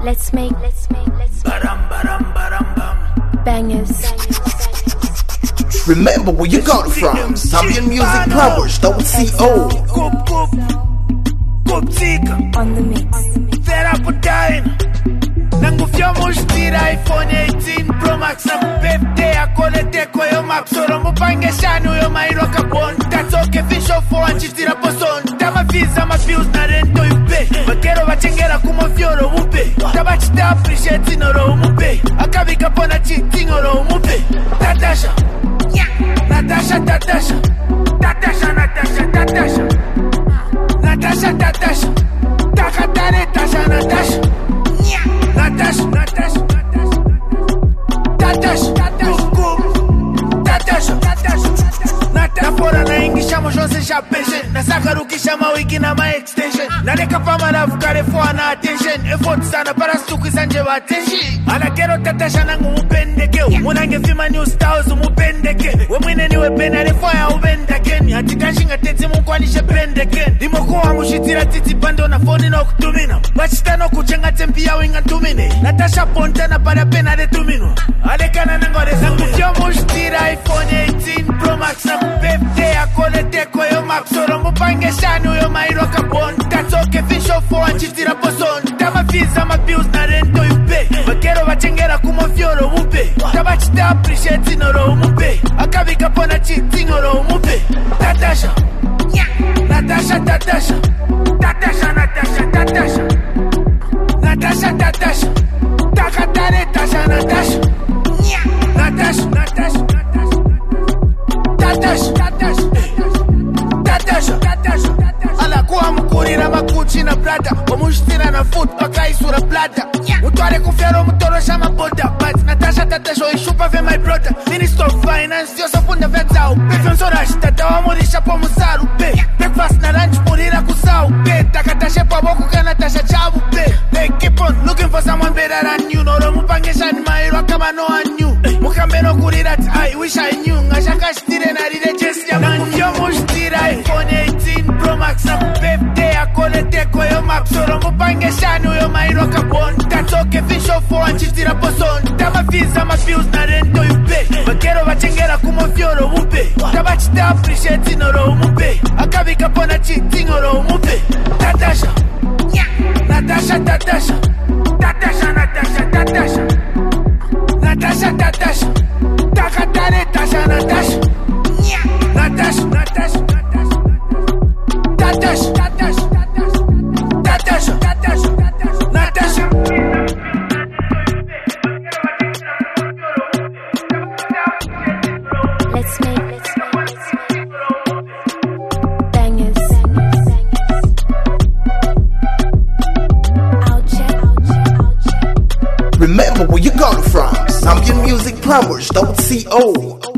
Let's make bangers. Remember where you got it from. Zambian Music Powers, .co. On the mix. Nangufyamushitira iPhone 18 Pro Max na birthday akolete koyo max soro mupange shanu yo mairo kabon tatoke fisho fo anchitira poson tama visa ma bills na rento yupe bakero bachengera kumo fyoro upe tabachita appreciate noro umupe akabika pona cheating oro umupe Tatasha Natasha Natasha Natasha Natasha Natasha Takatare Tasha Natasha Natasha, Natasha, Natasha, Natasha, Natasha, fora na ingishamo jose já pension. Na sakaru kishama wiki na my extension. Na neka pama love kare for na attention. Effort sana para stuku sanje wa attention. Ana kero Tatasha nangu upendeke. Munange fima new styles umupendeke. We mwine niwe penale fire ubendeke. Hatikashinga tete mukwanishe pendeke. Dimokuwa mushitira titi pando na phone na kutumina. Bachitano kuchenga tempi ya winga tumine. Natasha pontana para pena de tumino. Alekana nangore zangu mushitira iPhone 18 Pro Max na birthday akolete koyo max soro mupange shanu yo mairo kabon tatoke fisho fo anchitira poson tama visa ma bills na rento yupe bakero bachengera kumo fyoro upe tabachita appreciate noro umupe akabika pona cheating oro umupe Tatasha Natasha Natasha Natasha Natasha Natasha Natasha Takatare Tasha Natasha Natasha Natasha Tatasha ala kuwa mkurira makuchi na brada omushitira na foot paka isura blada utware kufyaro mutoro shama boda but Natasha ishupa ve my brother Minister of Finance yoso funda vetao pefenso rashita tawa murisha po musaru pe breakfast na lunch murira kusau pe Takatasha pa boku ka Natasha chabu pe they keep on looking for someone better than you noro mupangesha ni mairo kama no one you mukambeno kurira I wish I knew ngashaka shitire na ride jesi ya mufyo mushitira iPhone 18 Pro Max na birthday akolete koyo max soro mupange shanu yo mairo kabon tatoke fisho fo anchitira poson tama visa ma bills na rento yupe bakero bachengera kumo fyoro upe tabachita appreciate noro umupe akabika pona cheating oro umupe Tatasha Natasha Natasha Natasha Natasha Natasha Natasha Takatare Tasha Natasha Natasha Natasha Natasha Natasha Natasha Let's make bangers. Out check. Remember where you got it from. Zambian Music Powers, .co.